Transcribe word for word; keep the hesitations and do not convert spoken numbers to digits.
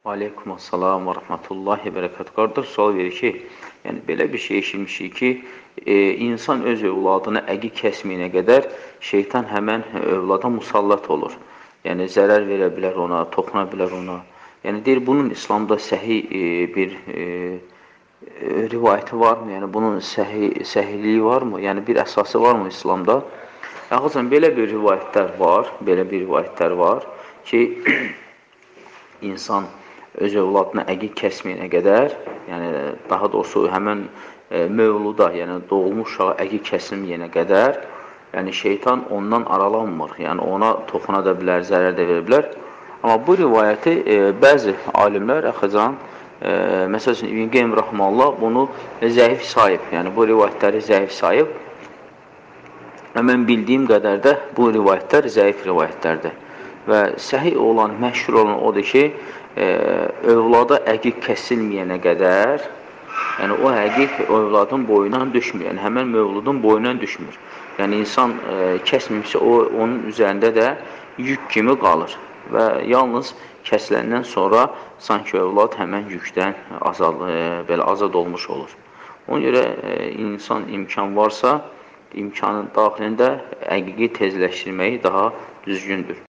Aleykumussalam və rəhmətullahi və bərəkət. Qardaş sual verir ki, yəni belə bir şey eşitmişik ki, e, insan öz övladına əqi kəsməyinə qədər şeytan həmən övlada musallat olur. Yəni zərər verə bilər ona, toxuna bilər ona. Yəni deyir, bunun İslamda səhi e, bir e, e, rivayəti varmı? Yəni bunun səhi, səhiliyi varmı? Yəni bir əsası varmı İslamda? Ağızdan belə bir rivayətlər var, belə bir rivayətlər var ki, insan öz övladına əqi kəsməyinə qədər, yəni daha doğrusu həmən e, mövluda, yəni doğulmuş uşağa əqi kəsilməyənə qədər, yəni şeytan ondan aralanmır, yəni ona toxuna da bilər, zərər də verə bilər. Amma bu rivayəti e, bəzi alimlər, əxəcan, e, məsəl üçün İbn Qeym Rəhmanullah bunu zəif sayıb, yəni bu rivayətləri zəif sayıb. Və mən bildiyim qədər də bu rivayətlər zəif rivayətlərdir. Və səhih olan, məşhur olan odur ki, e, övlada əqiq kəsilməyənə qədər, yəni o əqiq övladın boyundan düşmür, yəni həmən mövludun boyundan düşmür. Yəni insan e, kəsməmişsə, o, onun üzərində də yük kimi qalır və yalnız kəsiləndən sonra sanki övlad həmən yükdən azad, e, belə azad olmuş olur. Ona görə e, insan imkan varsa, imkanın daxilində əqiqi tezləşdirməyi daha düzgündür.